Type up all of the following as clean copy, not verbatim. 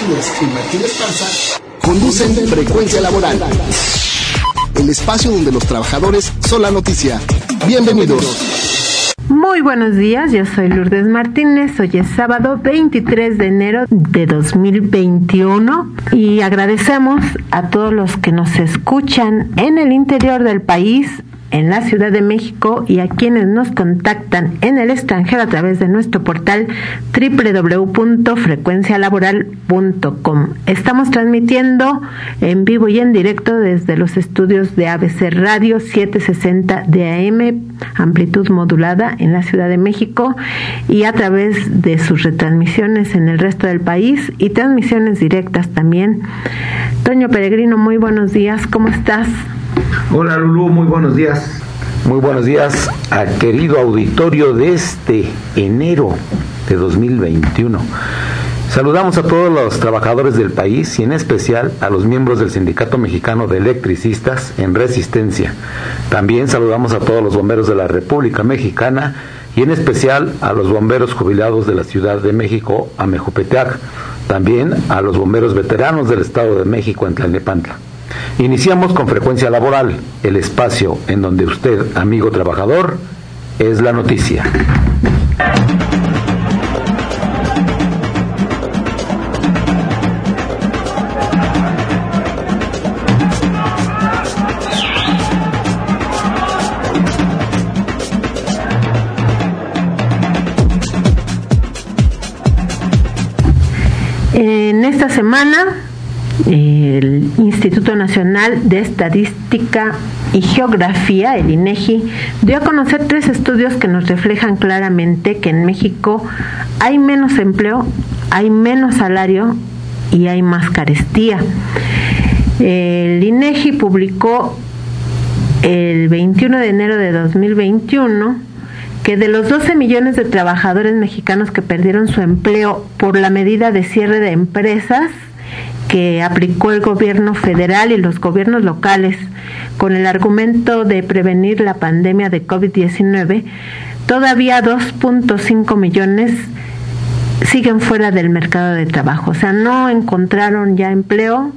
Martínez y Martín Esparza conducen Frecuencia Laboral, el espacio donde los trabajadores son la noticia. Bienvenidos. Muy buenos días, yo soy Lourdes Martínez. Hoy es sábado 23 de enero de 2021 y agradecemos a todos los que nos escuchan en el interior del país, en la Ciudad de México, y a quienes nos contactan en el extranjero a través de nuestro portal www.frecuencialaboral.com. Estamos transmitiendo en vivo y en directo desde los estudios de ABC Radio 760 de AM, amplitud modulada en la Ciudad de México, y a través de sus retransmisiones en el resto del país y transmisiones directas también. Toño Peregrino, muy buenos días, ¿cómo estás? Hola Lulú, muy buenos días. Muy buenos días a querido auditorio de este enero de 2021. Saludamos a todos los trabajadores del país y en especial a los miembros del Sindicato Mexicano de Electricistas en Resistencia. También saludamos a todos los bomberos de la República Mexicana y en especial a los bomberos jubilados de la Ciudad de México, Amejupeteac. También a los bomberos veteranos del Estado de México en Tlalnepantla. Iniciamos con Frecuencia Laboral, el espacio en donde usted, amigo trabajador, es la noticia. En esta semana, el Instituto Nacional de Estadística y Geografía, el INEGI, dio a conocer 3 estudios que nos reflejan claramente que en México hay menos empleo, hay menos salario y hay más carestía. El INEGI publicó el 21 de enero de 2021 que de los 12 millones de trabajadores mexicanos que perdieron su empleo por la medida de cierre de empresas que aplicó el gobierno federal y los gobiernos locales con el argumento de prevenir la pandemia de COVID-19, todavía 2.5 millones siguen fuera del mercado de trabajo. O sea, no encontraron ya empleo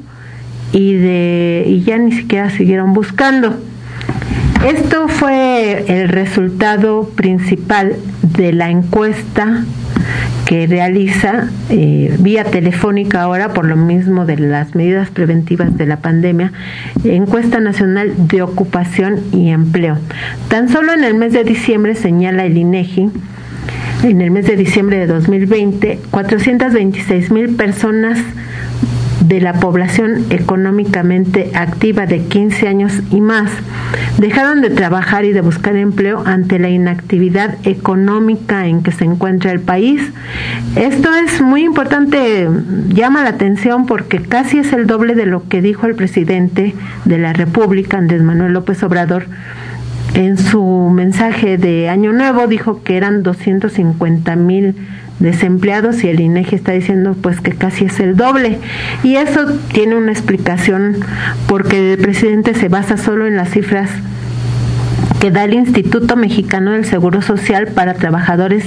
y ya ni siquiera siguieron buscando. Esto fue el resultado principal de la encuesta que realiza vía telefónica ahora por lo mismo de las medidas preventivas de la pandemia, Encuesta Nacional de Ocupación y Empleo. Tan solo en el mes de diciembre, señala el INEGI, en el mes de diciembre de 2020, 426,000 personas de la población económicamente activa de 15 años y más dejaron de trabajar y de buscar empleo ante la inactividad económica en que se encuentra el país. Esto es muy importante, llama la atención porque casi es el doble de lo que dijo el presidente de la República, Andrés Manuel López Obrador. En su mensaje de Año Nuevo dijo que eran 250,000 desempleados y el INEGI está diciendo pues que casi es el doble, y eso tiene una explicación porque el presidente se basa solo en las cifras que da el Instituto Mexicano del Seguro Social para trabajadores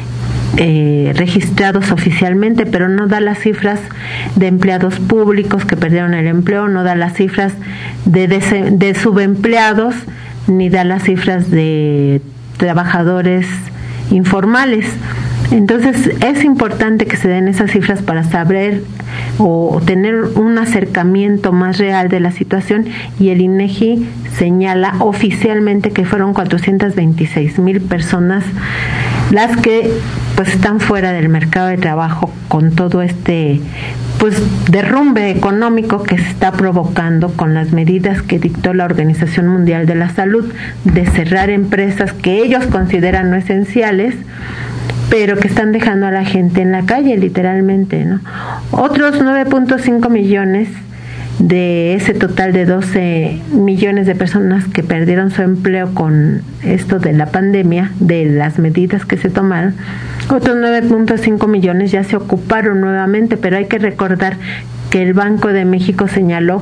registrados oficialmente, pero no da las cifras de empleados públicos que perdieron el empleo, no da las cifras de subempleados, ni da las cifras de trabajadores informales. Entonces es importante que se den esas cifras para saber o tener un acercamiento más real de la situación, y el INEGI señala oficialmente que fueron 426,000 personas las que pues están fuera del mercado de trabajo con todo este pues derrumbe económico que se está provocando con las medidas que dictó la Organización Mundial de la Salud de cerrar empresas que ellos consideran no esenciales, pero que están dejando a la gente en la calle, literalmente, ¿no? Otros 9.5 millones de ese total de 12 millones de personas que perdieron su empleo con esto de la pandemia, de las medidas que se tomaron, otros 9.5 millones ya se ocuparon nuevamente, pero hay que recordar que el Banco de México señaló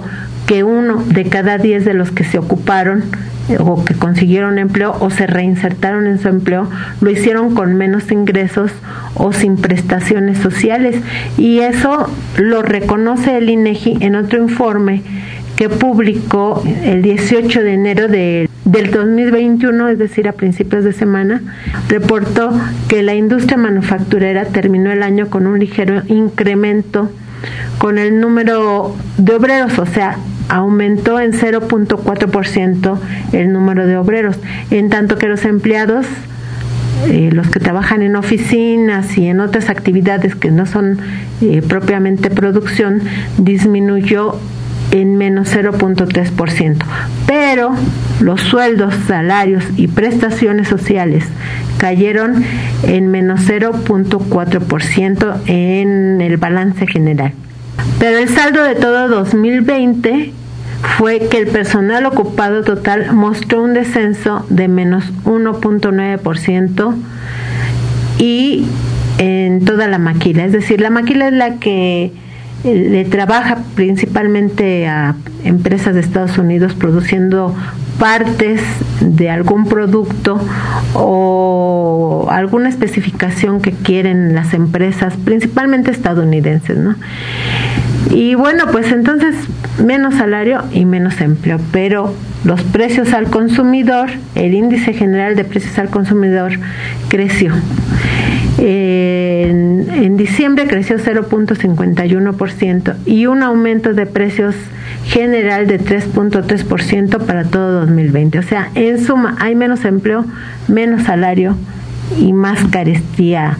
que 1 de cada 10 de los que se ocuparon o que consiguieron empleo o se reinsertaron en su empleo lo hicieron con menos ingresos o sin prestaciones sociales, y eso lo reconoce el INEGI en otro informe que publicó el 18 de enero del 2021, es decir, a principios de semana. Reportó que la industria manufacturera terminó el año con un ligero incremento con el número de obreros, o sea, aumentó en 0.4% el número de obreros, en tanto que los empleados, los que trabajan en oficinas y en otras actividades que no son propiamente producción, disminuyó en menos 0.3%, pero los sueldos, salarios y prestaciones sociales cayeron en menos 0.4% en el balance general. Pero el saldo de todo 2020 fue que el personal ocupado total mostró un descenso de menos 1.9% y en toda la maquila, es decir, la maquila es la que le trabaja principalmente a empresas de Estados Unidos produciendo partes de algún producto o alguna especificación que quieren las empresas, principalmente estadounidenses, ¿no? Y bueno, pues entonces menos salario y menos empleo, pero los precios al consumidor, el índice general de precios al consumidor creció. En diciembre creció 0.51% y un aumento de precios general de 3.3% para todo 2020. O sea, en suma hay menos empleo, menos salario y más carestía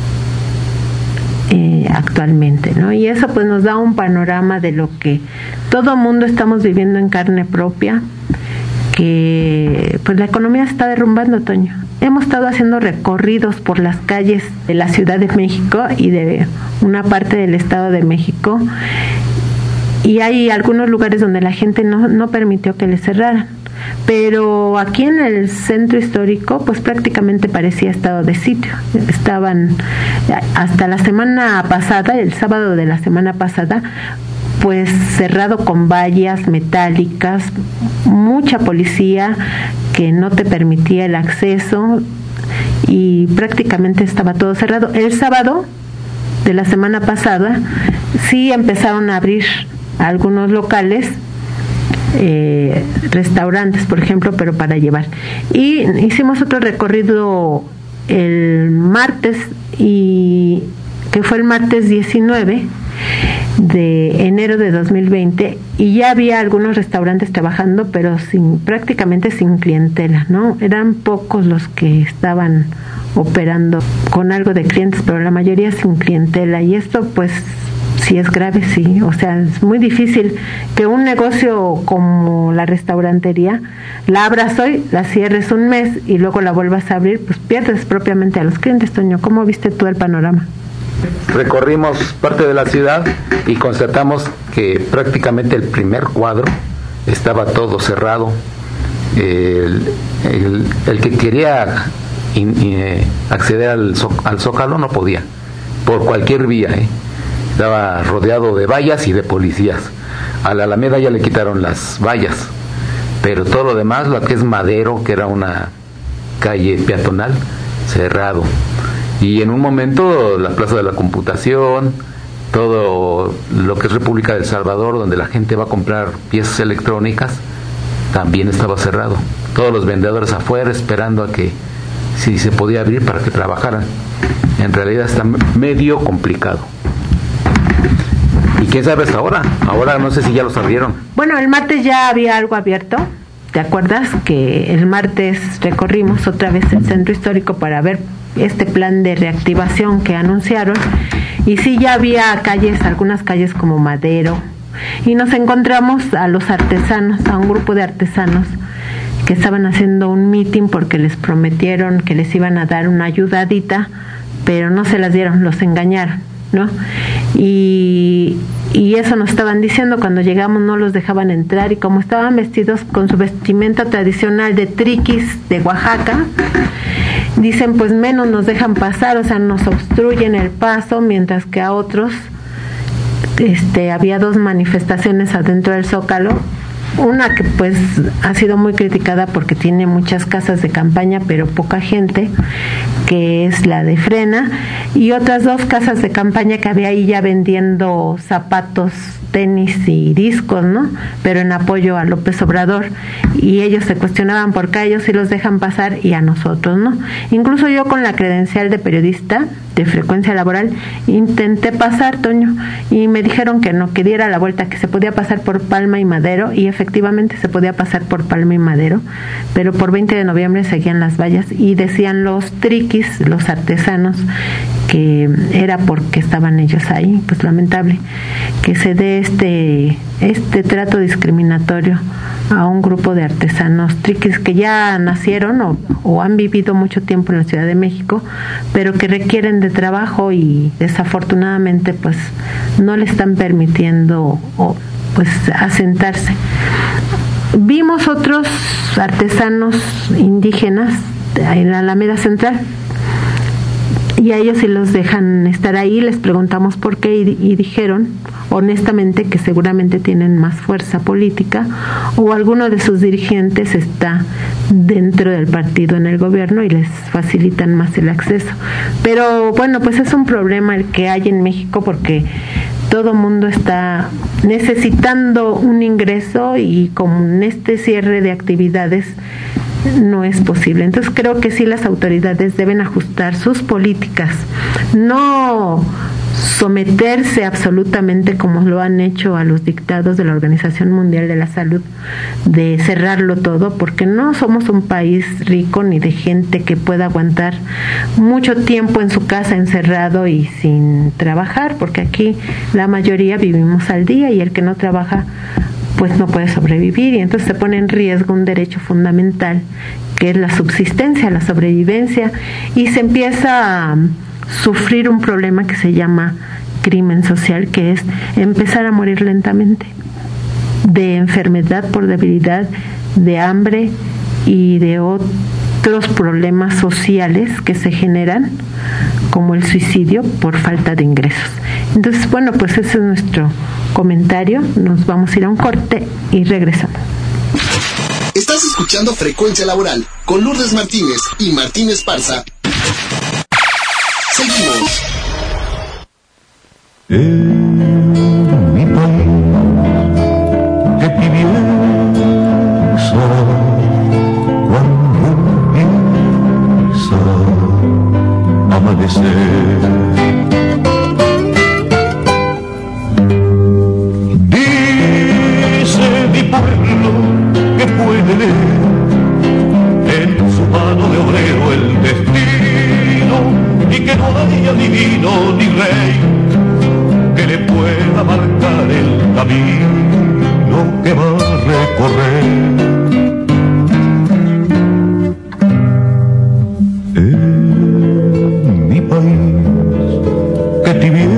actualmente, ¿no? Y eso pues nos da un panorama de lo que todo mundo estamos viviendo en carne propia, que pues la economía se está derrumbando, Toño. Hemos estado haciendo recorridos por las calles de la Ciudad de México y de una parte del Estado de México, y hay algunos lugares donde la gente no permitió que les cerraran, pero aquí en el centro histórico pues prácticamente parecía estado de sitio. Estaban hasta la semana pasada, el sábado de la semana pasada, pues cerrado con vallas metálicas, mucha policía que no te permitía el acceso y prácticamente estaba todo cerrado. El sábado de la semana pasada sí empezaron a abrir algunos locales, restaurantes por ejemplo, pero para llevar. Y hicimos otro recorrido el martes, y que fue el martes 19 de enero de 2020, y ya había algunos restaurantes trabajando, pero prácticamente sin clientela, ¿no? Eran pocos los que estaban operando con algo de clientes, pero la mayoría sin clientela, y esto pues sí es grave, sí. O sea, es muy difícil que un negocio como la restaurantería la abras hoy, la cierres un mes y luego la vuelvas a abrir, pues pierdes propiamente a los clientes. Toño, ¿cómo viste tú el panorama? Recorrimos parte de la ciudad y constatamos que prácticamente el primer cuadro estaba todo cerrado. El que quería acceder al Zócalo no podía, por cualquier vía, estaba rodeado de vallas y de policías. A la Alameda ya le quitaron las vallas, pero todo lo demás, lo que es Madero, que era una calle peatonal, cerrado. Y en un momento la Plaza de la Computación, todo lo que es República del Salvador, donde la gente va a comprar piezas electrónicas, también estaba cerrado. Todos los vendedores afuera esperando a que si se podía abrir para que trabajaran. En realidad está medio complicado. ¿Y quién sabe hasta ahora? Ahora no sé si ya los abrieron. Bueno, el martes ya había algo abierto. ¿Te acuerdas que el martes recorrimos otra vez el centro histórico para ver este plan de reactivación que anunciaron? Y sí, ya había calles, algunas calles como Madero, y nos encontramos a los artesanos, a un grupo de artesanos que estaban haciendo un meeting porque les prometieron que les iban a dar una ayudadita, pero no se las dieron, los engañaron, ¿no? Y eso nos estaban diciendo. Cuando llegamos no los dejaban entrar, y como estaban vestidos con su vestimenta tradicional de triquis de Oaxaca, dicen pues menos nos dejan pasar, o sea, nos obstruyen el paso, mientras que a otros había 2 manifestaciones adentro del Zócalo. Una que pues ha sido muy criticada porque tiene muchas casas de campaña pero poca gente, que es la de Frena, y otras 2 casas de campaña que había ahí ya vendiendo zapatos, tenis y discos, ¿no? Pero en apoyo a López Obrador, y ellos se cuestionaban por qué a ellos sí los dejan pasar y a nosotros no. Incluso yo, con la credencial de periodista de Frecuencia Laboral, intenté pasar, Toño, y me dijeron que no, que diera la vuelta, que se podía pasar por Palma y Madero, y efectivamente se podía pasar por Palma y Madero, pero por 20 de noviembre seguían las vallas y decían los triquis, los artesanos, que era porque estaban ellos ahí. Pues lamentable que se dé este trato discriminatorio a un grupo de artesanos triquis que ya nacieron o han vivido mucho tiempo en la Ciudad de México, pero que requieren de trabajo y desafortunadamente pues no le están permitiendo pues asentarse. Vimos otros artesanos indígenas en la Alameda Central, y a ellos sí los dejan estar ahí. Les preguntamos por qué y dijeron honestamente que seguramente tienen más fuerza política o alguno de sus dirigentes está dentro del partido en el gobierno y les facilitan más el acceso. Pero bueno, pues es un problema el que hay en México, porque todo mundo está necesitando un ingreso y con este cierre de actividades no es posible. Entonces creo que sí, las autoridades deben ajustar sus políticas, no someterse absolutamente como lo han hecho a los dictados de la Organización Mundial de la Salud, de cerrarlo todo, porque no somos un país rico ni de gente que pueda aguantar mucho tiempo en su casa encerrado y sin trabajar, porque aquí la mayoría vivimos al día y el que no trabaja pues no puede sobrevivir, y entonces se pone en riesgo un derecho fundamental que es la subsistencia, la sobrevivencia, y se empieza a sufrir un problema que se llama crimen social, que es empezar a morir lentamente de enfermedad por debilidad, de hambre y de otros problemas sociales que se generan, como el suicidio por falta de ingresos. Entonces, bueno, pues ese es nuestro comentario. Nos vamos a ir a un corte y regresamos. Estás escuchando Frecuencia Laboral con Lourdes Martínez y Martín Esparza. Seguimos. En mi país, que tibieza cuando empieza a amanecer. Dice mi pueblo que puede leer en su mano de obrero el destino, y que no haya divino ni rey que le pueda marcar el camino que va a recorrer. En mi país, que tibieza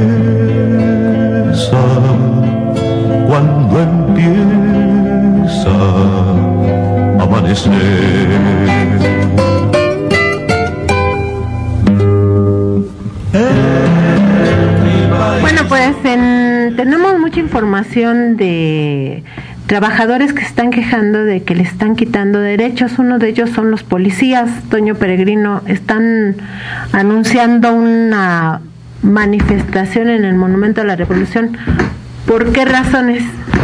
cuando empieza a amanecer. Bueno, pues tenemos mucha información de trabajadores que se están quejando de que les están quitando derechos. Uno de ellos son los policías, Toño Peregrino. Están anunciando una manifestación en el Monumento a la Revolución. ¿Por qué razones?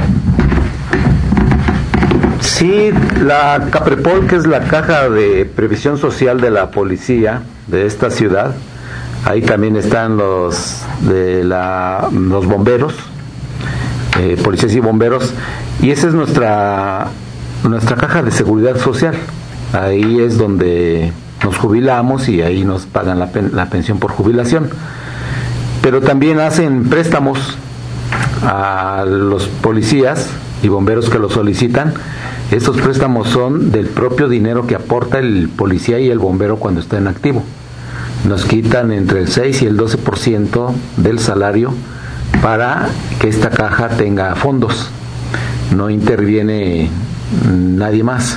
Sí, la Caprepol, que es la Caja de Previsión Social de la Policía de esta ciudad, ahí también están los bomberos, policías y bomberos, y esa es nuestra caja de seguridad social. Ahí es donde nos jubilamos y ahí nos pagan la pensión por jubilación. Pero también hacen préstamos a los policías y bomberos que lo solicitan. Estos préstamos son del propio dinero que aporta el policía y el bombero cuando está en activo. Nos quitan entre el 6 y el 12% del salario para que esta caja tenga fondos. No interviene nadie más.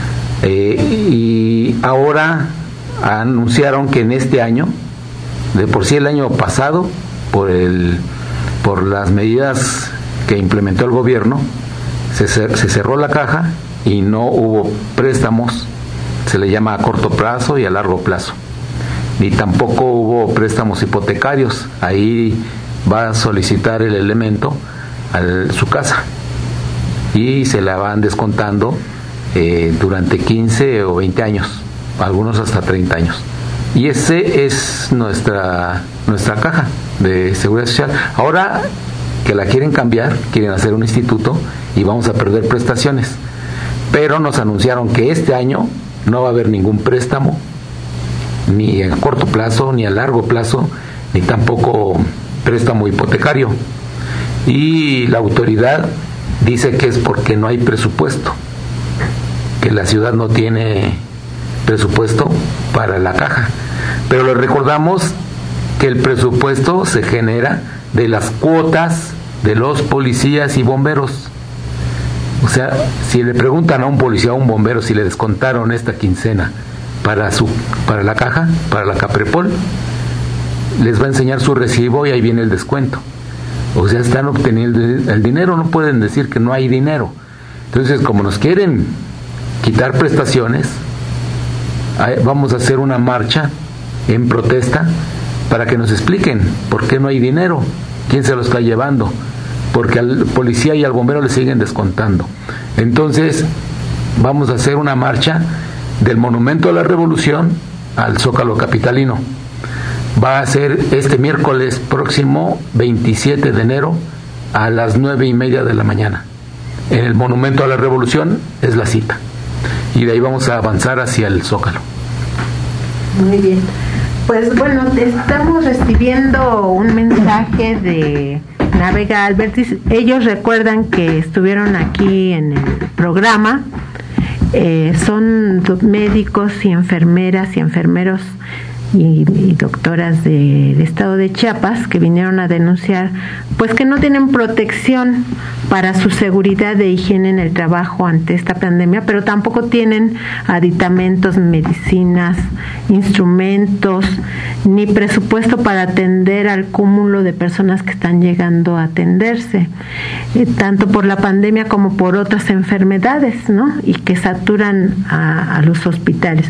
Y ahora por las medidas que implementó el gobierno, se cerró la caja y no hubo préstamos, se le llama a corto plazo y a largo plazo. Ni tampoco hubo préstamos hipotecarios. Ahí va a solicitar el elemento a su casa y se la van descontando durante 15 o 20 años, algunos hasta 30 años. Y ese es nuestra caja de seguridad social. Ahora que la quieren cambiar, quieren hacer un instituto y vamos a perder prestaciones. Pero nos anunciaron que este año no va a haber ningún préstamo, ni a corto plazo, ni a largo plazo, ni tampoco préstamo hipotecario. Y la autoridad dice que es porque no hay presupuesto, que la ciudad no tiene presupuesto para la caja. Pero le recordamos que el presupuesto se genera de las cuotas de los policías y bomberos. O sea, si le preguntan a un policía o a un bombero si le descontaron esta quincena para la caja, para la Caprepol, les va a enseñar su recibo y ahí viene el descuento. O sea, están obteniendo el dinero, no pueden decir que no hay dinero. Entonces, como nos quieren quitar prestaciones, vamos a hacer una marcha en protesta para que nos expliquen por qué no hay dinero, quién se lo está llevando, porque al policía y al bombero le siguen descontando. Entonces, vamos a hacer una marcha del Monumento a la Revolución al Zócalo capitalino. Va a ser este miércoles próximo 27 de enero a las 9:30 de la mañana. En el Monumento a la Revolución es la cita. Y de ahí vamos a avanzar hacia el Zócalo. Muy bien. Pues bueno, estamos recibiendo un mensaje de Navega Albertis. Ellos recuerdan que estuvieron aquí en el programa. Son médicos y enfermeras y enfermeros y doctoras del estado de Chiapas que vinieron a denunciar pues que no tienen protección para su seguridad de higiene en el trabajo ante esta pandemia, pero tampoco tienen aditamentos, medicinas, instrumentos, ni presupuesto para atender al cúmulo de personas que están llegando a atenderse, tanto por la pandemia como por otras enfermedades, ¿no? Y que saturan a los hospitales.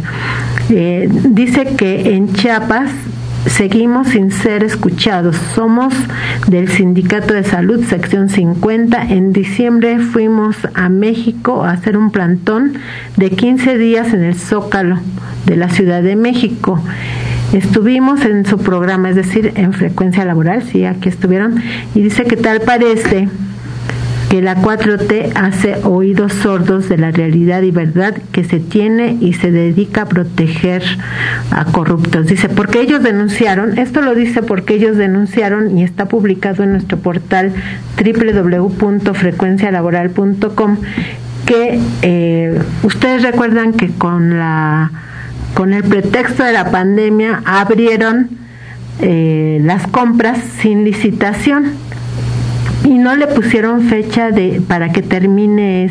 Dice que en Chiapas seguimos sin ser escuchados. Somos del Sindicato de Salud, sección 50. En diciembre fuimos a México a hacer un plantón de 15 días en el Zócalo de la Ciudad de México. Estuvimos en su programa, es decir, en Frecuencia Laboral, sí, aquí estuvieron, y dice que tal parece que la 4T hace oídos sordos de la realidad y verdad que se tiene y se dedica a proteger a corruptos. Dice, porque ellos denunciaron, esto lo dice porque ellos denunciaron y está publicado en nuestro portal www.frecuencialaboral.com que ustedes recuerdan que con el pretexto de la pandemia abrieron las compras sin licitación y no le pusieron fecha para que termine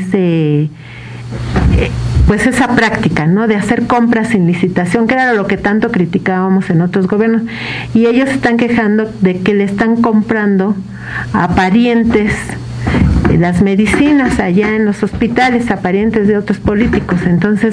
esa práctica, ¿no? De hacer compras sin licitación, que era lo que tanto criticábamos en otros gobiernos. Y ellos están quejando de que le están comprando a parientes las medicinas allá en los hospitales, a parientes de otros políticos. Entonces,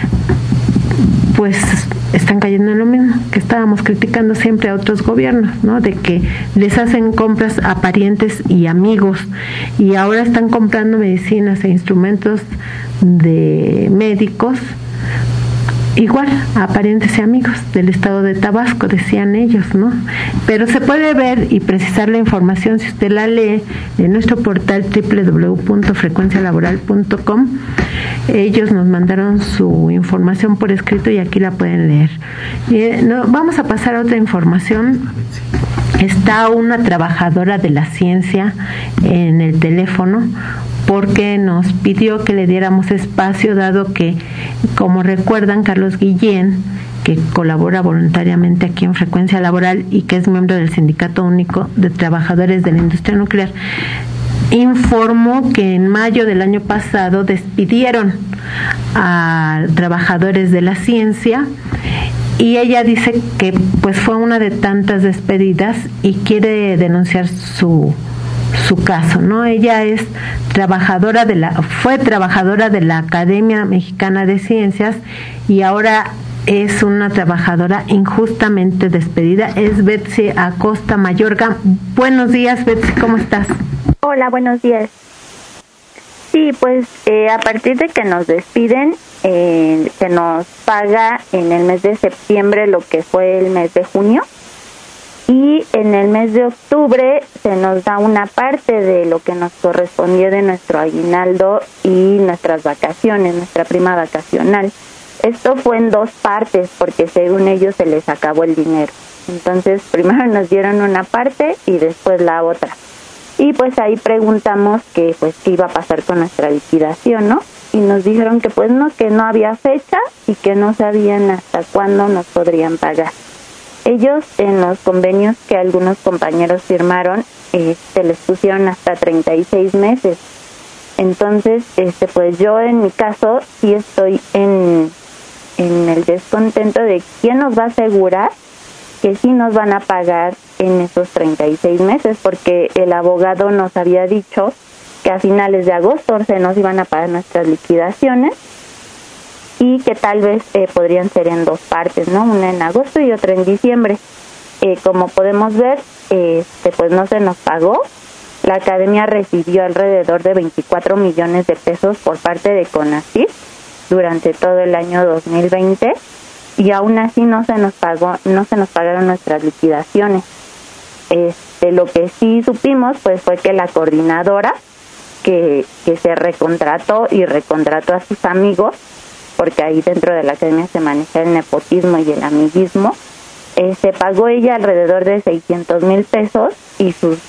pues están cayendo en lo mismo que estábamos criticando siempre a otros gobiernos, ¿no? De que les hacen compras a parientes y amigos, y ahora están comprando medicinas e instrumentos de médicos igual a parientes y amigos del estado de Tabasco, decían ellos, ¿no? Pero se puede ver y precisar la información si usted la lee en nuestro portal www.frecuencialaboral.com. Ellos nos mandaron su información por escrito y aquí la pueden leer. Vamos a pasar a otra información. Está una trabajadora de la ciencia en el teléfono porque nos pidió que le diéramos espacio, dado que, como recuerdan, Carlos Guillén, que colabora voluntariamente aquí en Frecuencia Laboral y que es miembro del Sindicato Único de Trabajadores de la Industria Nuclear, informó que en mayo del año pasado despidieron a trabajadores de la ciencia y ella dice que pues fue una de tantas despedidas y quiere denunciar su caso, ¿no? Ella fue trabajadora de la Academia Mexicana de Ciencias y ahora es una trabajadora injustamente despedida. Es Betsy Acosta Mayorga. Buenos días, Betsy, ¿cómo estás? Hola, buenos días. Sí, pues a partir de que nos despiden, se nos paga en el mes de septiembre lo que fue el mes de junio, y en el mes de octubre se nos da una parte de lo que nos correspondió de nuestro aguinaldo y nuestras vacaciones, nuestra prima vacacional. Esto fue en dos partes porque según ellos se les acabó el dinero. Entonces primero nos dieron una parte y después la otra. Y pues ahí preguntamos que pues qué iba a pasar con nuestra liquidación, ¿no? Y nos dijeron que pues no, que no había fecha y que no sabían hasta cuándo nos podrían pagar. Ellos en los convenios que algunos compañeros firmaron, les pusieron hasta 36 meses. Entonces, pues yo en mi caso sí estoy en el descontento de quién nos va a asegurar que sí nos van a pagar en esos 36 meses, porque el abogado nos había dicho que a finales de agosto se nos iban a pagar nuestras liquidaciones y que tal vez podrían ser en dos partes, ¿no? Una en agosto y otra en diciembre. Como podemos ver, pues no se nos pagó. La academia recibió alrededor de 24 millones de pesos por parte de CONACYT durante todo el año 2020 y aún así no se nos pagaron nuestras liquidaciones. Lo que sí supimos pues fue que la coordinadora que se recontrató a sus amigos, porque ahí dentro de la academia se maneja el nepotismo y el amiguismo, se pagó ella alrededor de 600,000 pesos y sus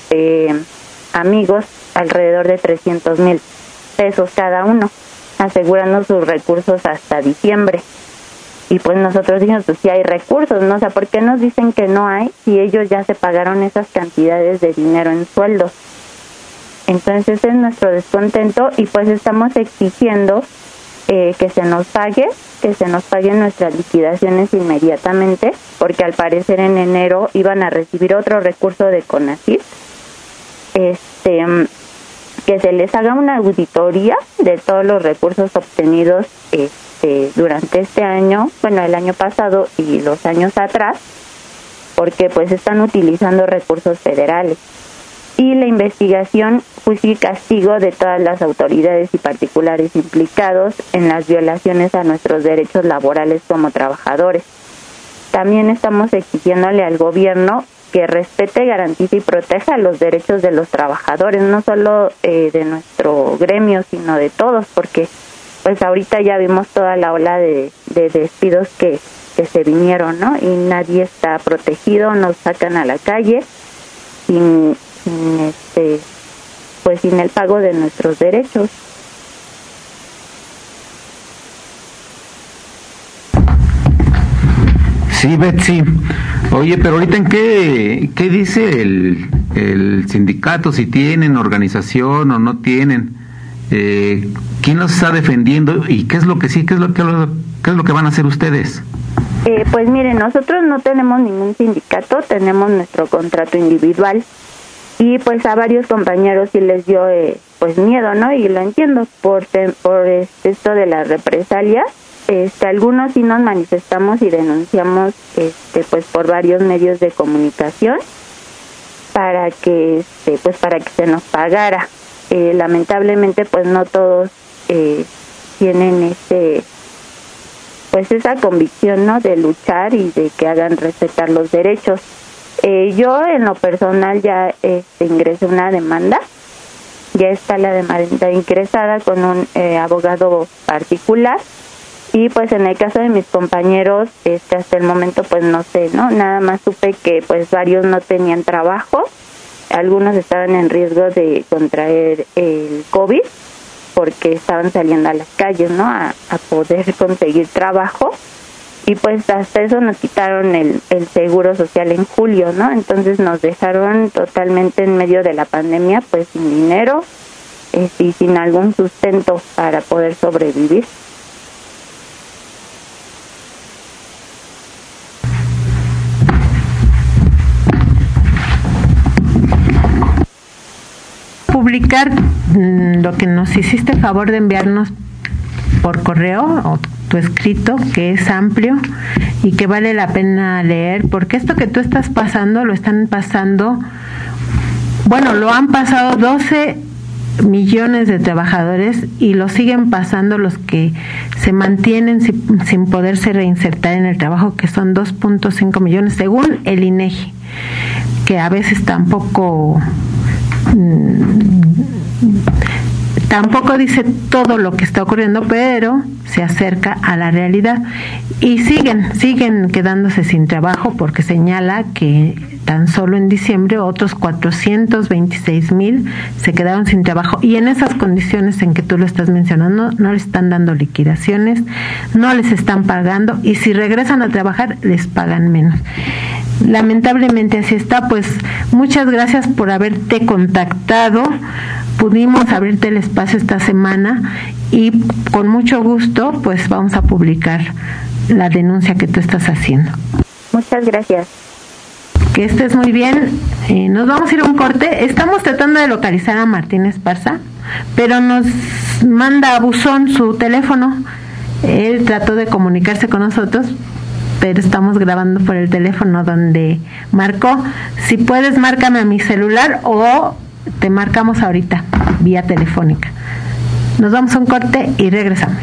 amigos alrededor de 300,000 pesos cada uno, asegurando sus recursos hasta diciembre. Y pues nosotros dijimos, pues sí hay recursos, ¿no? O sea, ¿por qué nos dicen que no hay si ellos ya se pagaron esas cantidades de dinero en sueldos? Entonces ese es nuestro descontento y pues estamos exigiendo que se nos paguen nuestras liquidaciones inmediatamente, porque al parecer en enero iban a recibir otro recurso de CONACYT, que se les haga una auditoría de todos los recursos obtenidos durante este año, bueno, el año pasado y los años atrás, porque pues están utilizando recursos federales. Y la investigación, juicio y castigo de todas las autoridades y particulares implicados en las violaciones a nuestros derechos laborales como trabajadores. También estamos exigiéndole al gobierno que respete, garantice y proteja los derechos de los trabajadores, no solo de nuestro gremio, sino de todos, porque pues ahorita ya vimos toda la ola de despidos que se vinieron, ¿no? Y nadie está protegido, nos sacan a la calle sin el pago de nuestros derechos. Sí, Betsy. Oye, pero ahorita ¿en qué dice el sindicato? Si tienen organización o no tienen. ¿Quién los está defendiendo y qué es lo que sí, qué es lo que van a hacer ustedes? Pues miren, nosotros no tenemos ningún sindicato, tenemos nuestro contrato individual. Y pues a varios compañeros sí les dio pues miedo, ¿no? Y lo entiendo por esto de las represalias. Algunos sí nos manifestamos y denunciamos pues por varios medios de comunicación para que se nos pagara. Lamentablemente pues no todos tienen pues esa convicción, ¿no? De luchar y de que hagan respetar los derechos. Yo en lo personal ya ingresé una demanda, ya está la demanda ingresada con un abogado particular y pues en el caso de mis compañeros hasta el momento pues no sé, ¿no? Nada más supe que pues varios no tenían trabajo, algunos estaban en riesgo de contraer el COVID porque estaban saliendo a las calles, ¿no? A poder conseguir trabajo. Y pues hasta eso nos quitaron el seguro social en julio, ¿no? Entonces nos dejaron totalmente en medio de la pandemia, pues sin dinero y sin algún sustento para poder sobrevivir. publicar lo que nos hiciste favor de enviarnos por correo o tu escrito, que es amplio y que vale la pena leer, porque esto que tú estás pasando lo están pasando, bueno, lo han pasado 12 millones de trabajadores y lo siguen pasando los que se mantienen sin poderse reinsertar en el trabajo, que son 2.5 millones según el INEGI, que a veces tampoco dice todo lo que está ocurriendo, pero se acerca a la realidad. Y siguen quedándose sin trabajo, porque señala que tan solo en diciembre otros 426,000 se quedaron sin trabajo, y en esas condiciones en que tú lo estás mencionando, no les están dando liquidaciones, no les están pagando, y si regresan a trabajar les pagan menos. Lamentablemente así está. Pues muchas gracias por haberte contactado. Pudimos abrirte el espacio esta semana y con mucho gusto pues vamos a publicar la denuncia que tú estás haciendo. Muchas gracias. Que estés muy bien. Nos vamos a ir a un corte. Estamos tratando de localizar a Martín Esparza, pero nos manda a buzón su teléfono. Él trató de comunicarse con nosotros, pero estamos grabando por el teléfono donde marcó. Si puedes, márcame a mi celular o te marcamos ahorita vía telefónica. Nos vamos a un corte y regresamos.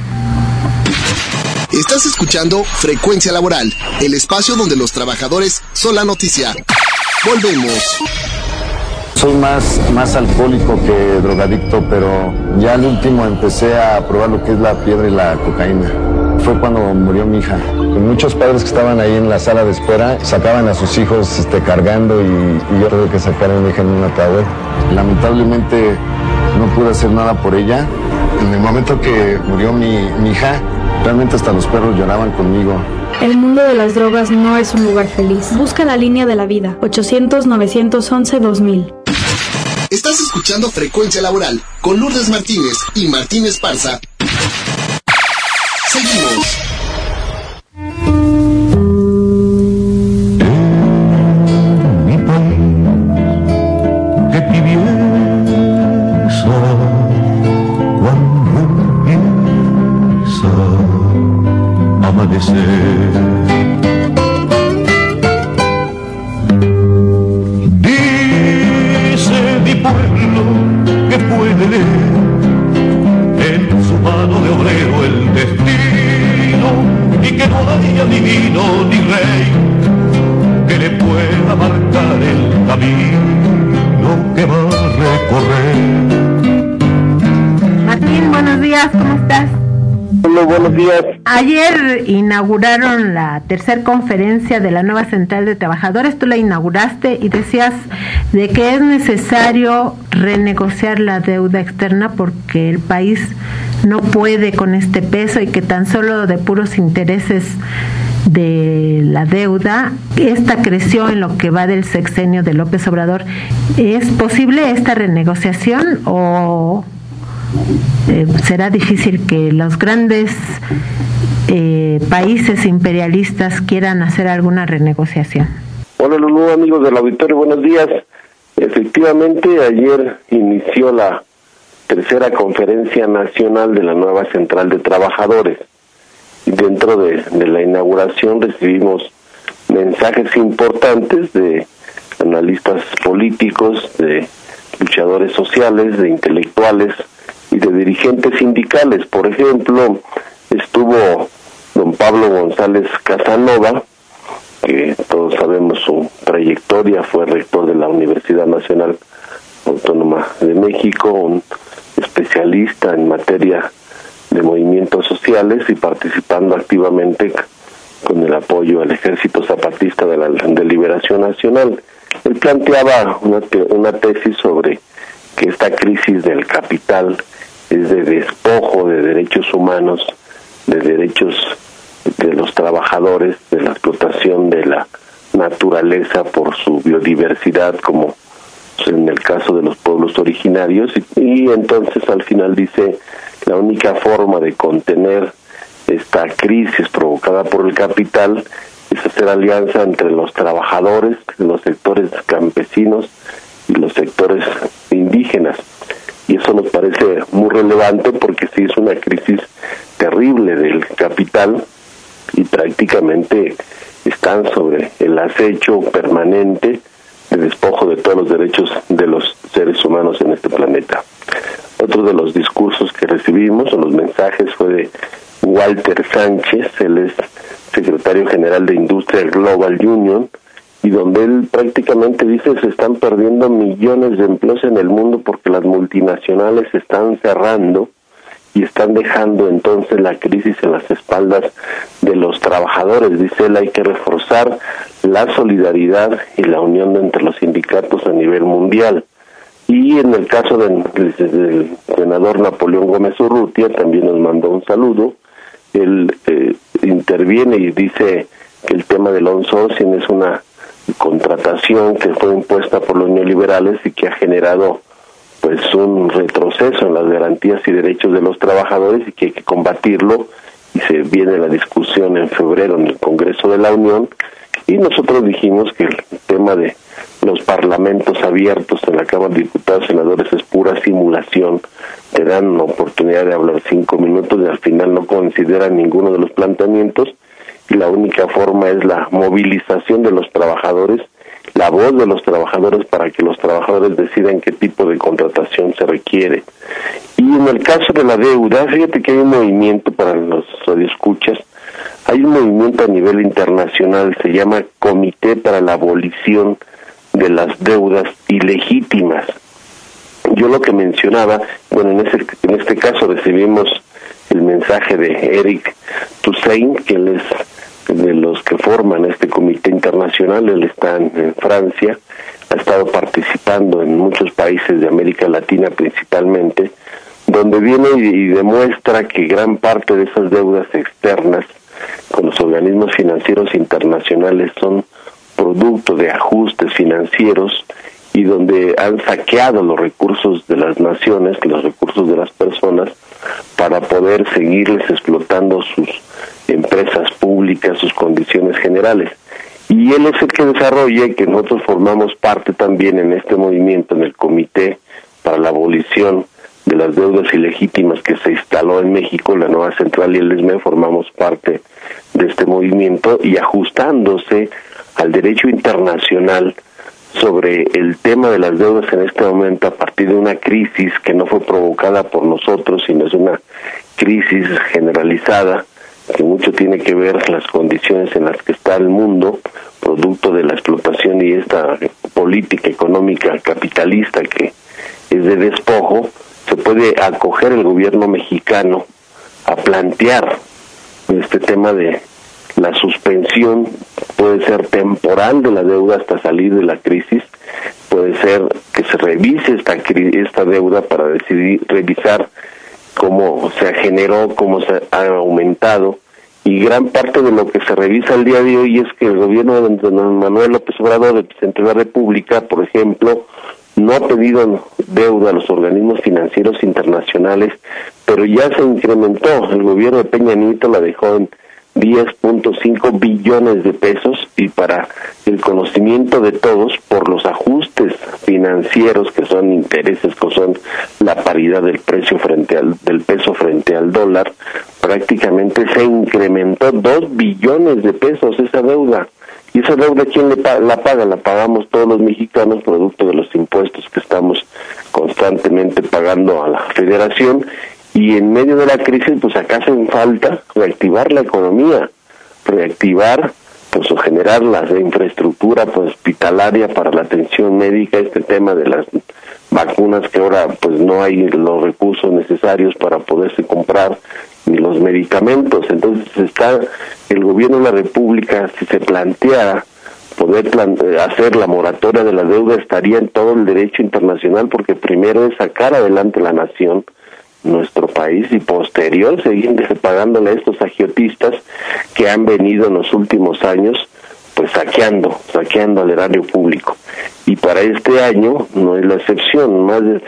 Estás escuchando Frecuencia Laboral, el espacio donde los trabajadores son la noticia. Volvemos. Soy más alcohólico que drogadicto, pero ya al último empecé a probar lo que es la piedra y la cocaína. Fue cuando murió mi hija. Muchos padres que estaban ahí en la sala de espera sacaban a sus hijos cargando y yo tuve que sacar a mi hija en un ataúd. Lamentablemente no pude hacer nada por ella. En el momento que murió mi hija, realmente hasta los perros lloraban conmigo. El mundo de las drogas no es un lugar feliz. Busca la línea de la vida. 800-911-2000. Estás escuchando Frecuencia Laboral con Lourdes Martínez y Martín Esparza. Seguimos. Mi país, qué tibieza cuando empieza a amanecer. Dice mi pueblo que puede leer en su mano de obrero el destino, y que no haya divino ni rey que le pueda marcar el camino que va a recorrer. Martín, buenos días, ¿cómo estás? Hola, buenos días. Ayer inauguraron la tercera conferencia de la nueva Central de Trabajadores. Tú la inauguraste y decías de que es necesario renegociar la deuda externa porque el país no puede con este peso y que tan solo de puros intereses de la deuda, esta creció en lo que va del sexenio de López Obrador. ¿Es posible esta renegociación o será difícil que los grandes países imperialistas quieran hacer alguna renegociación? Hola Lulú, amigos del auditorio, buenos días. Efectivamente, ayer inició la tercera conferencia nacional de la nueva Central de Trabajadores. Y dentro de la inauguración recibimos mensajes importantes de analistas políticos, de luchadores sociales, de intelectuales y de dirigentes sindicales. Por ejemplo, estuvo don Pablo González Casanova, que todos sabemos su trayectoria, fue rector de la Universidad Nacional Autónoma de México, un especialista en materia de movimientos sociales y participando activamente con el apoyo al Ejército Zapatista de Liberación Nacional. Él planteaba una tesis sobre que esta crisis del capital es de despojo de derechos humanos, de derechos de los trabajadores, de la explotación de la naturaleza por su biodiversidad, como en el caso de los pueblos originarios, y entonces al final dice: la única forma de contener esta crisis provocada por el capital es hacer alianza entre los trabajadores, los sectores campesinos y los sectores indígenas. relevante porque sí es una crisis terrible del capital y prácticamente están sobre el acecho permanente de despojo de todos los derechos de los seres humanos en este planeta. Otro de los discursos que recibimos o los mensajes fue de Walter Sánchez, él es secretario general de Industria Global Union, y donde él prácticamente dice se están perdiendo millones de empleos en el mundo porque las multinacionales están cerrando y están dejando entonces la crisis en las espaldas de los trabajadores. Dice él, hay que reforzar la solidaridad y la unión entre los sindicatos a nivel mundial. Y en el caso del senador Napoleón Gómez Urrutia, también nos mandó un saludo. Él interviene y dice que el tema del outsourcing es una contratación que fue impuesta por los neoliberales y que ha generado pues un retroceso en las garantías y derechos de los trabajadores y que hay que combatirlo, y se viene la discusión en febrero en el Congreso de la Unión. Y nosotros dijimos que el tema de los parlamentos abiertos en la Cámara de Diputados y Senadores es pura simulación, te dan la oportunidad de hablar 5 minutos y al final no consideran ninguno de los planteamientos, y la única forma es la movilización de los trabajadores, la voz de los trabajadores para que los trabajadores decidan qué tipo de contratación se requiere. Y en el caso de la deuda, fíjate que hay un movimiento para los radioescuchas, hay un movimiento a nivel internacional, se llama Comité para la Abolición de las Deudas Ilegítimas. Yo lo que mencionaba, bueno, en este caso recibimos el mensaje de Eric Toussaint, que él es de los que forman este comité internacional, él está en Francia, ha estado participando en muchos países de América Latina principalmente, donde viene y demuestra que gran parte de esas deudas externas con los organismos financieros internacionales son producto de ajustes financieros y donde han saqueado los recursos de las naciones, los recursos de las personas, para poder seguirles explotando sus empresas públicas, sus condiciones generales. Y él es el que desarrolla, y que nosotros formamos parte también en este movimiento, en el Comité para la Abolición de las Deudas Ilegítimas que se instaló en México, la nueva central y el ESME, formamos parte de este movimiento y ajustándose al derecho internacional sobre el tema de las deudas en este momento a partir de una crisis que no fue provocada por nosotros, sino es una crisis generalizada que mucho tiene que ver las condiciones en las que está el mundo, producto de la explotación y esta política económica capitalista que es de despojo. Se puede acoger el gobierno mexicano a plantear este tema de la suspensión, puede ser temporal de la deuda hasta salir de la crisis, puede ser que se revise esta deuda para revisar cómo se generó, cómo se ha aumentado, y gran parte de lo que se revisa el día de hoy es que el gobierno de Manuel López Obrador, el presidente de la República, por ejemplo, no ha pedido deuda a los organismos financieros internacionales, pero ya se incrementó. El gobierno de Peña Nieto la dejó en 10.5 billones de pesos, y para el conocimiento de todos, por los ajustes financieros que son intereses, que son la paridad del precio del peso frente al dólar, prácticamente se incrementó 2 billones de pesos esa deuda. Y esa deuda, ¿quién la paga? La pagamos todos los mexicanos, producto de los impuestos que estamos constantemente pagando a la Federación. Y en medio de la crisis, pues acá hace falta reactivar la economía, reactivar, pues o generar la infraestructura pues, hospitalaria para la atención médica, este tema de las vacunas que ahora pues no hay los recursos necesarios para poderse comprar, ni los medicamentos. Entonces está el gobierno de la República, si se planteara poder hacer la moratoria de la deuda, estaría en todo el derecho internacional, porque primero es sacar adelante la nación, nuestro país, y posterior seguir pagándole a estos agiotistas que han venido en los últimos años pues saqueando al erario público. Y para este año no es la excepción, más de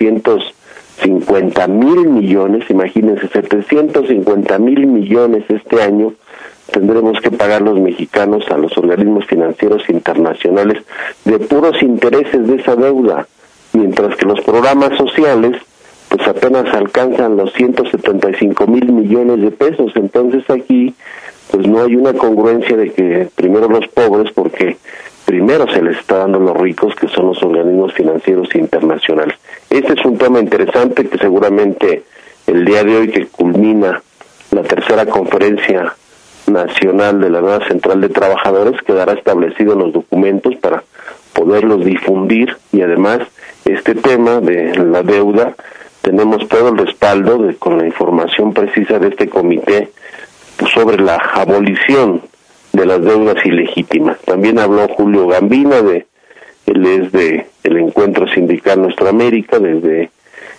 750,000 millones, imagínense, 750,000 millones este año tendremos que pagar los mexicanos a los organismos financieros internacionales de puros intereses de esa deuda, mientras que los programas sociales pues apenas alcanzan los 175,000 millones de pesos. Entonces aquí pues no hay una congruencia de que primero los pobres, porque primero se les está dando a los ricos, que son los organismos financieros internacionales. Este es un tema interesante que seguramente el día de hoy, que culmina la tercera conferencia nacional de la nueva Central de Trabajadores, quedará establecido en los documentos para poderlos difundir. Y además este tema de la deuda, tenemos todo el respaldo con la información precisa de este comité sobre la abolición de las deudas ilegítimas. También habló Julio Gambina, él es de el Encuentro Sindical Nuestra América, desde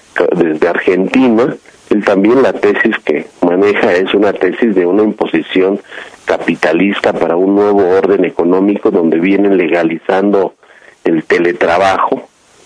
Argentina. Él también, la tesis que maneja es una tesis de una imposición capitalista para un nuevo orden económico, donde vienen legalizando el teletrabajo,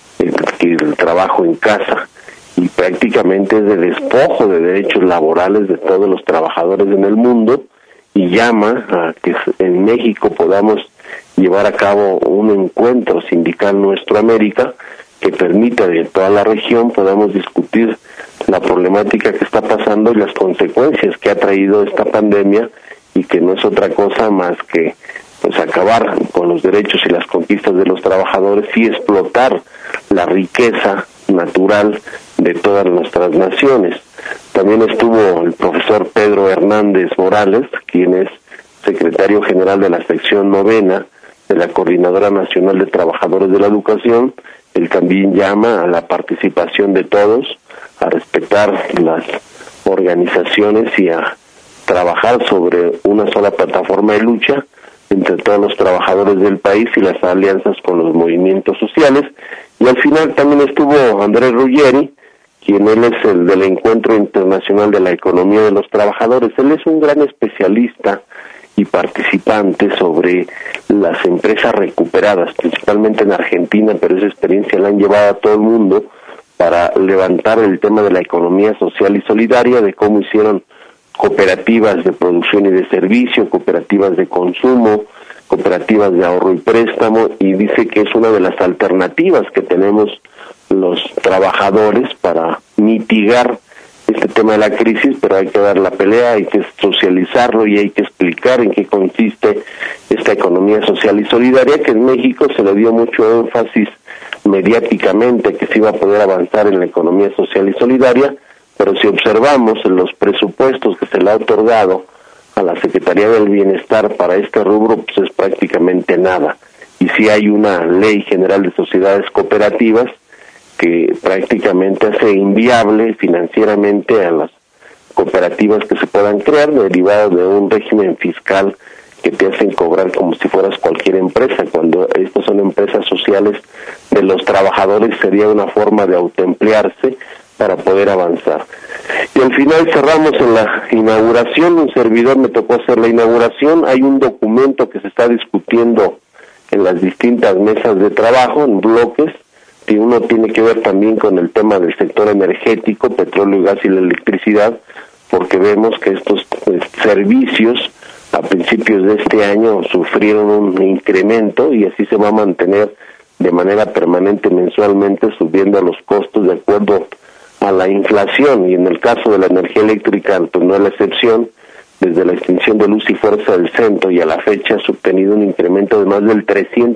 el trabajo en casa, y prácticamente es de despojo de derechos laborales de todos los trabajadores en el mundo, y llama a que en México podamos llevar a cabo un encuentro sindical Nuestra América que permita de toda la región podamos discutir la problemática que está pasando y las consecuencias que ha traído esta pandemia, y que no es otra cosa más que pues acabar con los derechos y las conquistas de los trabajadores y explotar la riqueza natural de todas nuestras naciones. También estuvo el profesor Pedro Hernández Morales, quien es secretario general de la sección 9ª de la Coordinadora Nacional de Trabajadores de la Educación. Él también llama a la participación de todos, a respetar las organizaciones y a trabajar sobre una sola plataforma de lucha entre todos los trabajadores del país y las alianzas con los movimientos sociales. Y al final también estuvo Andrés Ruggeri, quien él es el del Encuentro Internacional de la Economía de los Trabajadores. Él es un gran especialista y participante sobre las empresas recuperadas, principalmente en Argentina, pero esa experiencia la han llevado a todo el mundo para levantar el tema de la economía social y solidaria, de cómo hicieron cooperativas de producción y de servicio, cooperativas de consumo, cooperativas de ahorro y préstamo, y dice que es una de las alternativas que tenemos los trabajadores para mitigar este tema de la crisis, pero hay que dar la pelea, hay que socializarlo y hay que explicar en qué consiste esta economía social y solidaria, que en México se le dio mucho énfasis mediáticamente que se iba a poder avanzar en la economía social y solidaria, pero si observamos en los presupuestos que se le ha otorgado a la Secretaría del Bienestar para este rubro, pues es prácticamente nada. Y sí hay una ley general de sociedades cooperativas que prácticamente hace inviable financieramente a las cooperativas que se puedan crear, derivado de un régimen fiscal que te hacen cobrar como si fueras cualquier empresa, cuando estas son empresas sociales de los trabajadores. Sería una forma de autoemplearse para poder avanzar. Y al final cerramos en la inauguración, un servidor me tocó hacer la inauguración. Hay un documento que se está discutiendo en las distintas mesas de trabajo, en bloques, y uno tiene que ver también con el tema del sector energético, petróleo, gas y la electricidad, porque vemos que estos servicios a principios de este año sufrieron un incremento, y así se va a mantener de manera permanente mensualmente, subiendo los costos de acuerdo a la inflación. Y en el caso de la energía eléctrica, pues no es la excepción. Desde la extinción de Luz y Fuerza del Centro y a la fecha ha obtenido un incremento de más del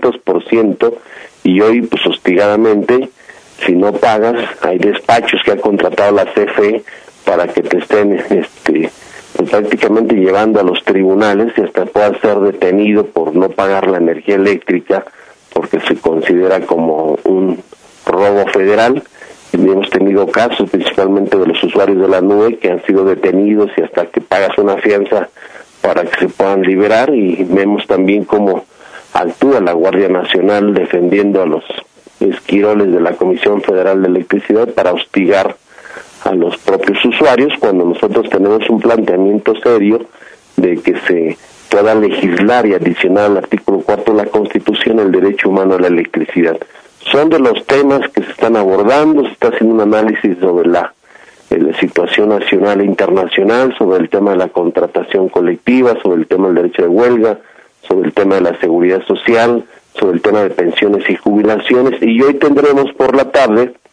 300%, y hoy pues hostigadamente, si no pagas, hay despachos que ha contratado la CFE para que te estén pues prácticamente llevando a los tribunales, y hasta puedas ser detenido por no pagar la energía eléctrica, porque se considera como un robo federal. Y hemos tenido casos principalmente de los usuarios de la nube que han sido detenidos, y hasta que pagas una fianza para que se puedan liberar. Y vemos también cómo actúa la Guardia Nacional defendiendo a los esquiroles de la Comisión Federal de Electricidad para hostigar a los propios usuarios, cuando nosotros tenemos un planteamiento serio de que se pueda legislar y adicionar al artículo 4 de la Constitución el derecho humano a la electricidad. Son de los temas que se están abordando, se está haciendo un análisis sobre la situación nacional e internacional, sobre el tema de la contratación colectiva, sobre el tema del derecho de huelga, sobre el tema de la seguridad social, sobre el tema de pensiones y jubilaciones. Y hoy tendremos por la tarde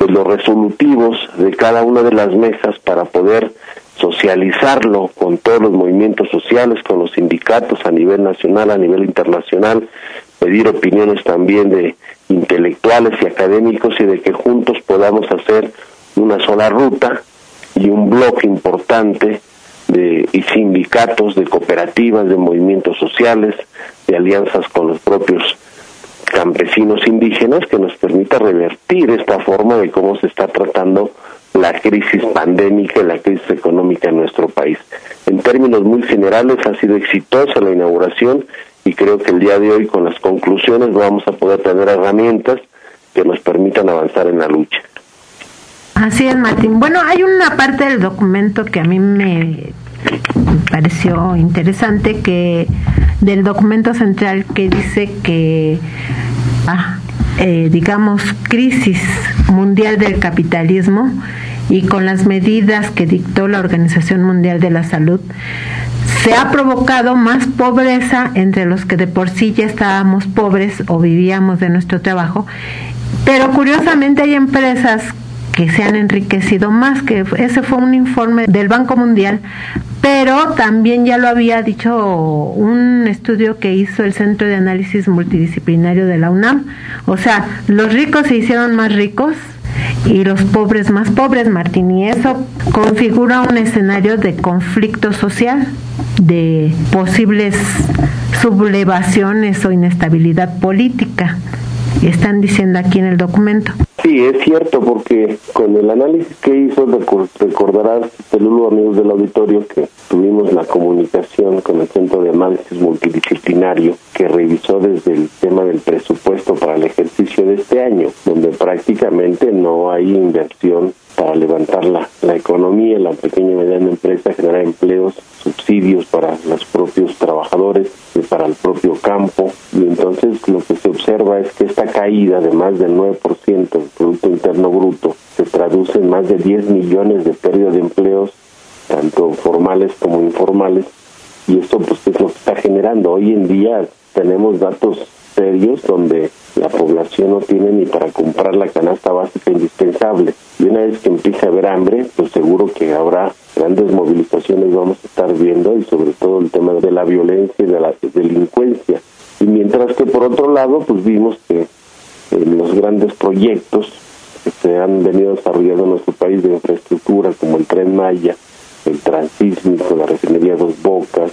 pues los resolutivos de cada una de las mesas para poder socializarlo con todos los movimientos sociales, con los sindicatos a nivel nacional, a nivel internacional, pedir opiniones también de intelectuales y académicos y de que juntos podamos hacer una sola ruta y un bloque importante y sindicatos, de cooperativas, de movimientos sociales, de alianzas con los propios campesinos indígenas, que nos permita revertir esta forma de cómo se está tratando la crisis pandémica y la crisis económica en nuestro país. En términos muy generales ha sido exitosa la inauguración y creo que el día de hoy con las conclusiones vamos a poder tener herramientas que nos permitan avanzar en la lucha. Así es, Martín. Bueno, hay una parte del documento que a mí me pareció interesante, que del documento central, que dice que digamos, crisis mundial del capitalismo, y con las medidas que dictó la Organización Mundial de la Salud, se ha provocado más pobreza entre los que de por sí ya estábamos pobres o vivíamos de nuestro trabajo, pero curiosamente hay empresas que se han enriquecido más, que ese fue un informe del Banco Mundial, pero también ya lo había dicho un estudio que hizo el Centro de Análisis Multidisciplinario de la UNAM. O sea, los ricos se hicieron más ricos y los pobres más pobres, Martín, y eso configura un escenario de conflicto social, de posibles sublevaciones o inestabilidad política. Están diciendo aquí en el documento. Sí, es cierto, porque con el análisis que hizo, recordarás, Lulu, amigos del auditorio, que tuvimos la comunicación con el Centro de Análisis Multidisciplinario, que revisó desde el tema del presupuesto para el ejercicio de este año, donde prácticamente no hay inversión para levantar la economía, la pequeña y mediana empresa, generar empleos, subsidios para los propios trabajadores, para el propio campo, y entonces lo que se observa es que esta caída de más del 9% del Producto Interno Bruto se traduce en más de 10 millones de pérdida de empleos, tanto formales como informales, y esto pues es lo que está generando. Hoy en día tenemos datos serios donde la población no tiene ni para comprar la canasta básica indispensable, y una vez que empiece a haber hambre, pues seguro que habrá grandes movilizaciones, vamos a estar viendo, y sobre todo el tema de la violencia y de la delincuencia. Y mientras que por otro lado, pues vimos que los grandes proyectos que se han venido desarrollando en nuestro país de infraestructura, como el Tren Maya, el Transísmico, la refinería Dos Bocas,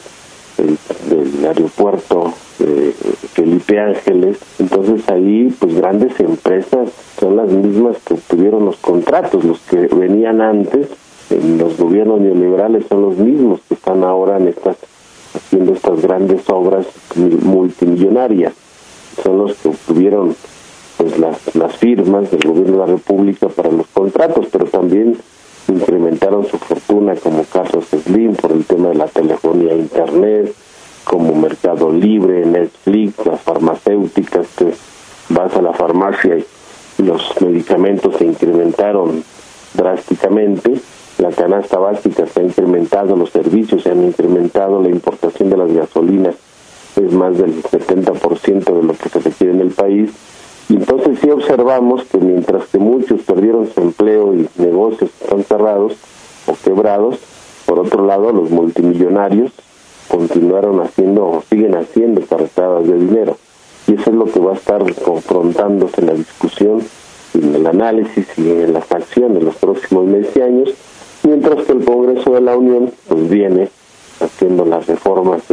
el aeropuerto Felipe Ángeles, entonces ahí pues grandes empresas son las mismas que obtuvieron los contratos, los que venían antes en los gobiernos neoliberales son los mismos que están ahora haciendo estas grandes obras multimillonarias, son los que obtuvieron pues las firmas del gobierno de la República para los contratos, pero también incrementaron su fortuna, como Carlos Slim por el tema de la telefonía e internet, como Mercado Libre, Netflix, las farmacéuticas, que vas a la farmacia y los medicamentos se incrementaron drásticamente, la canasta básica se ha incrementado, los servicios se han incrementado, la importación de las gasolinas es más del 70% de lo que se requiere en el país. Y entonces sí observamos que mientras que muchos perdieron su empleo y negocios están cerrados o quebrados, por otro lado los multimillonarios continuaron haciendo o siguen haciendo carretadas de dinero. Y eso es lo que va a estar confrontándose en la discusión, en el análisis y en las acciones los próximos meses y años, mientras que el Congreso de la Unión pues viene haciendo las reformas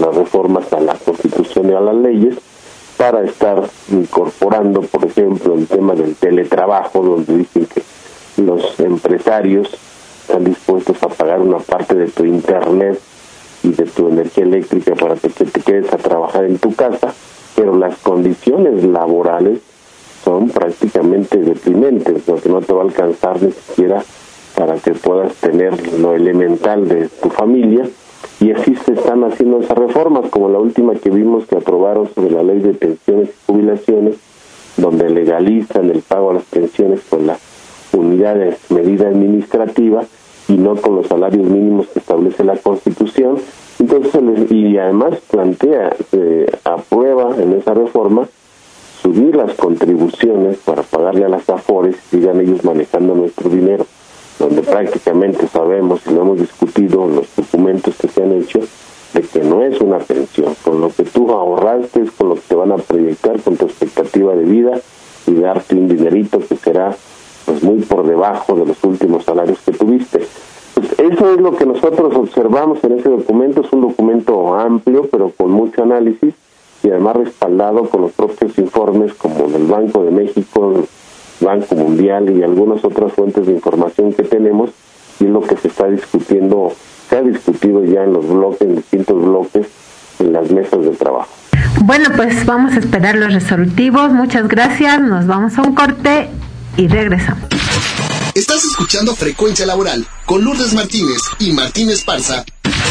a la Constitución y a las leyes para estar incorporando, por ejemplo, el tema del teletrabajo, donde dicen que los empresarios están dispuestos a pagar una parte de tu internet y de tu energía eléctrica para que te quedes a trabajar en tu casa, pero las condiciones laborales son prácticamente deprimentes, porque no te va a alcanzar ni siquiera para que puedas tener lo elemental de tu familia. Y así se están haciendo esas reformas, como la última que vimos que aprobaron sobre la ley de pensiones y jubilaciones, donde legalizan el pago a las pensiones con la unidad de medida administrativa y no con los salarios mínimos que establece la Constitución. Entonces, y además aprueba en esa reforma subir las contribuciones para pagarle a las AFORES y sigan ellos manejando nuestro dinero, donde prácticamente sabemos y lo hemos discutido en los documentos que se han hecho, de que no es una pensión. Con lo que tú ahorraste es con lo que te van a proyectar con tu expectativa de vida y darte un dinerito que será pues muy por debajo de los últimos salarios que tuviste. Pues eso es lo que nosotros observamos en ese documento. Es un documento amplio, pero con mucho análisis y además respaldado con los propios informes como del Banco de México, Banco Mundial y algunas otras fuentes de información que tenemos, y es lo que se está discutiendo, se ha discutido ya en los bloques, en distintos bloques, en las mesas de trabajo. Bueno, pues vamos a esperar los resolutivos. Muchas gracias, nos vamos a un corte y regresamos. Estás escuchando Frecuencia Laboral con Lourdes Martínez y Martín Esparza.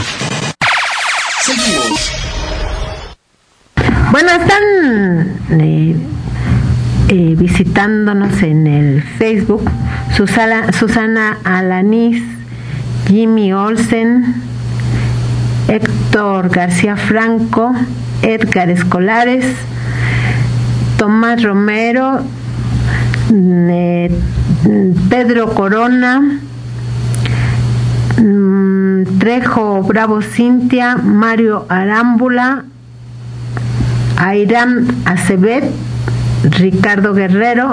Seguimos. Bueno, están visitándonos en el Facebook Susana Alanís, Jimmy Olsen, Héctor García Franco, Edgar Escolares, Tomás Romero, Pedro Corona, Trejo Bravo Cintia, Mario Arámbula, Airam Acebet, Ricardo Guerrero,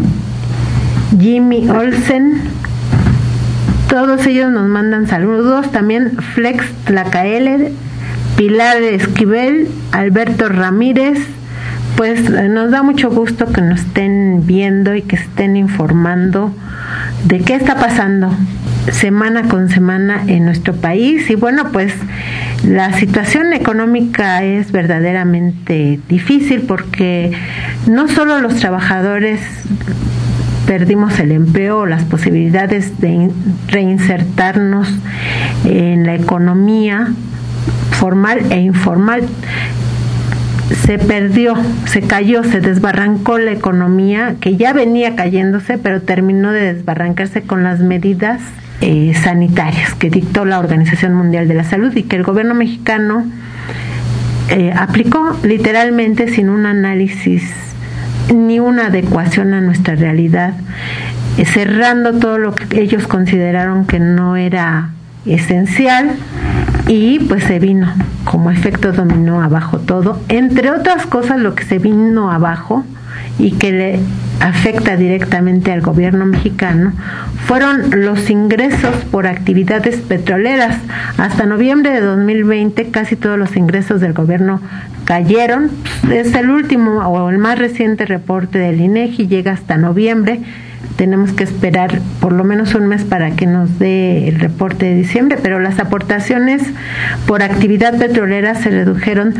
Jimmy Olsen. Todos ellos nos mandan saludos. También Flex Tlacaeler, Pilar Esquivel, Alberto Ramírez. Pues nos da mucho gusto que nos estén viendo y que estén informando de qué está pasando semana con semana en nuestro país. Y bueno, pues la situación económica es verdaderamente difícil, porque no solo los trabajadores perdimos el empleo o las posibilidades de reinsertarnos en la economía formal e informal. Se perdió, se cayó, se desbarrancó la economía, que ya venía cayéndose, pero terminó de desbarrancarse con las medidas sanitarias que dictó la Organización Mundial de la Salud y que el gobierno mexicano aplicó literalmente sin un análisis ni una adecuación a nuestra realidad, cerrando todo lo que ellos consideraron que no era esencial, y pues se vino como efecto dominó abajo todo. Entre otras cosas, lo que se vino abajo y que le afecta directamente al gobierno mexicano fueron los ingresos por actividades petroleras. Hasta noviembre de 2020 casi todos los ingresos del gobierno cayeron. Es el último o el más reciente reporte del INEGI, llega hasta noviembre. Tenemos que esperar por lo menos un mes para que nos dé el reporte de diciembre, pero las aportaciones por actividad petrolera se redujeron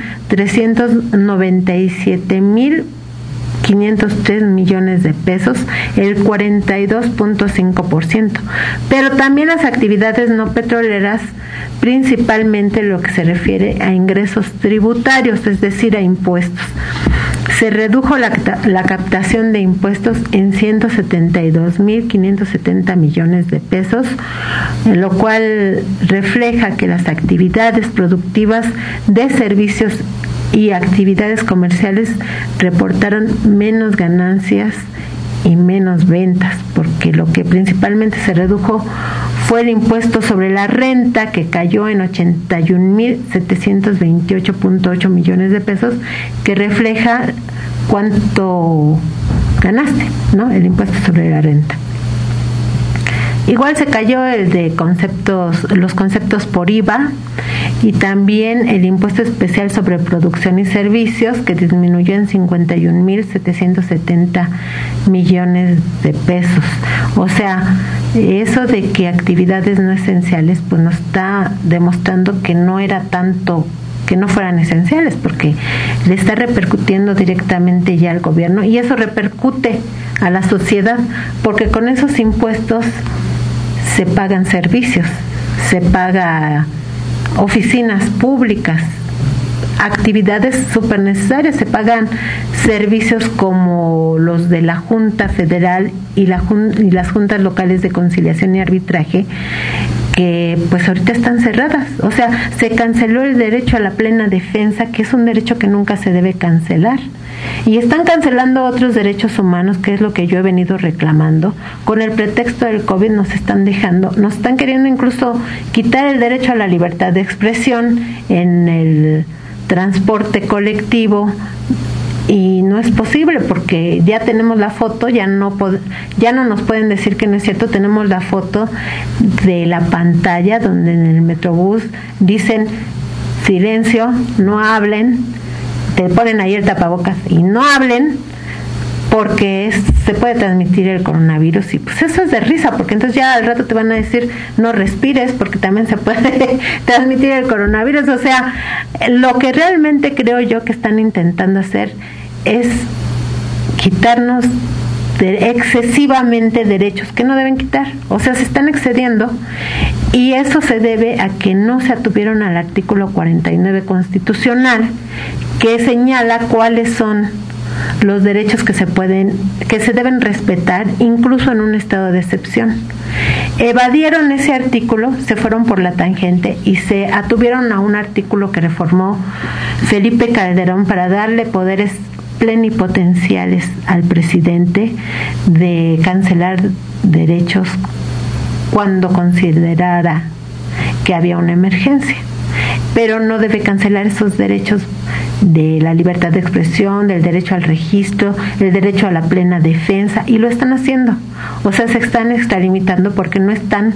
397,503 millones de pesos, el 42.5%. Pero también las actividades no petroleras, principalmente lo que se refiere a ingresos tributarios, es decir, a impuestos. Se redujo la captación de impuestos en 172,570 millones de pesos, lo cual refleja que las actividades productivas de servicios y actividades comerciales reportaron menos ganancias y menos ventas, porque lo que principalmente se redujo fue el impuesto sobre la renta, que cayó en 81,728.8 millones de pesos, que refleja cuánto ganaste, ¿no? El impuesto sobre la renta. Igual se cayó el de los conceptos por IVA, y también el impuesto especial sobre producción y servicios, que disminuyó en 51,770 millones de pesos. O sea, eso de que actividades no esenciales, pues nos está demostrando que no era tanto que no fueran esenciales, porque le está repercutiendo directamente ya al gobierno, y eso repercute a la sociedad, porque con esos impuestos se pagan servicios, se paga oficinas públicas, actividades súper necesarias, se pagan servicios como los de la Junta Federal y las juntas locales de conciliación y arbitraje, que pues ahorita están cerradas. O sea, se canceló el derecho a la plena defensa, que es un derecho que nunca se debe cancelar. Y están cancelando otros derechos humanos, que es lo que yo he venido reclamando. Con el pretexto del COVID nos están queriendo incluso quitar el derecho a la libertad de expresión en el transporte colectivo. Y no es posible porque ya tenemos la foto, ya no nos pueden decir que no es cierto. Tenemos la foto de la pantalla donde en el Metrobús dicen silencio, no hablen, te ponen ahí el tapabocas y no hablen porque se puede transmitir el coronavirus. Y pues eso es de risa, porque entonces ya al rato te van a decir no respires porque también se puede transmitir el coronavirus. O sea, lo que realmente creo yo que están intentando hacer es quitarnos excesivamente derechos que no deben quitar. O sea, se están excediendo, y eso se debe a que no se atuvieron al artículo 49 constitucional, que señala cuáles son los derechos que se deben respetar incluso en un estado de excepción. Evadieron ese artículo, se fueron por la tangente y se atuvieron a un artículo que reformó Felipe Calderón para darle poderes plenipotenciales al presidente de cancelar derechos cuando considerara que había una emergencia, pero no debe cancelar esos derechos de la libertad de expresión, del derecho al registro, el derecho a la plena defensa, y lo están haciendo. O sea, se están extralimitando porque no están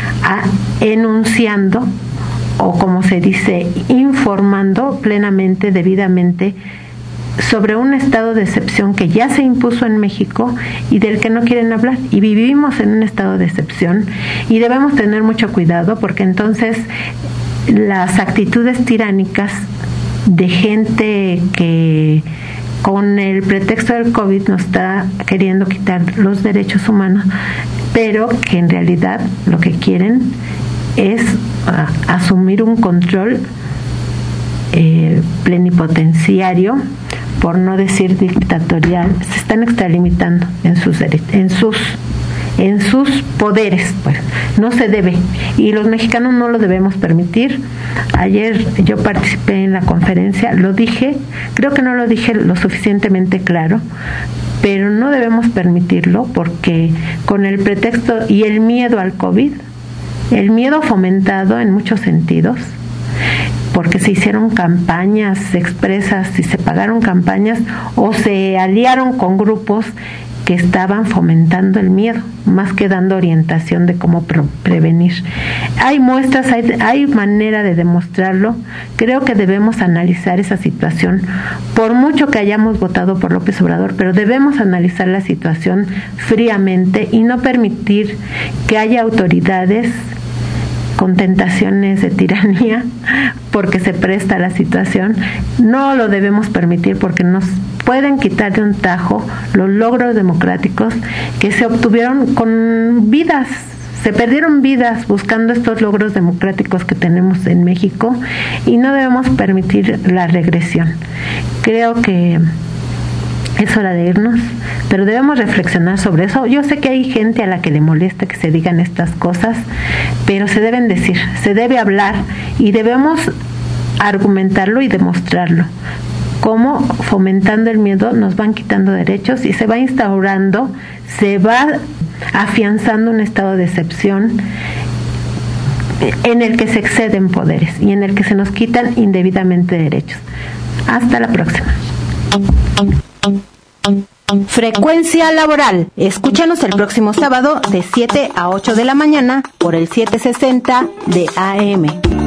enunciando, o como se dice, informando plenamente, debidamente, sobre un estado de excepción que ya se impuso en México y del que no quieren hablar. Y vivimos en un estado de excepción y debemos tener mucho cuidado, porque entonces las actitudes tiránicas de gente que con el pretexto del COVID nos está queriendo quitar los derechos humanos, pero que en realidad lo que quieren es asumir un control plenipotenciario, por no decir dictatorial. Se están extralimitando en sus poderes, pues no se debe, y los mexicanos no lo debemos permitir. Ayer yo participé en la conferencia, lo dije, creo que no lo dije lo suficientemente claro, pero no debemos permitirlo, porque con el pretexto y el miedo al COVID, el miedo fomentado en muchos sentidos, porque se hicieron campañas expresas y se pagaron campañas o se aliaron con grupos que estaban fomentando el miedo, más que dando orientación de cómo prevenir. Hay muestras, hay manera de demostrarlo. Creo que debemos analizar esa situación, por mucho que hayamos votado por López Obrador, pero debemos analizar la situación fríamente y no permitir que haya autoridades con tentaciones de tiranía, porque se presta la situación. No lo debemos permitir, porque nos pueden quitar de un tajo los logros democráticos que se obtuvieron con vidas. Se perdieron vidas buscando estos logros democráticos que tenemos en México, y no debemos permitir la regresión. Creo que es hora de irnos, pero debemos reflexionar sobre eso. Yo sé que hay gente a la que le molesta que se digan estas cosas, pero se deben decir, se debe hablar, y debemos argumentarlo y demostrarlo. Cómo fomentando el miedo nos van quitando derechos y se va instaurando, se va afianzando un estado de excepción en el que se exceden poderes y en el que se nos quitan indebidamente derechos. Hasta la próxima. Frecuencia Laboral. Escúchanos el próximo sábado de 7 a 8 de la mañana por el 760 de AM.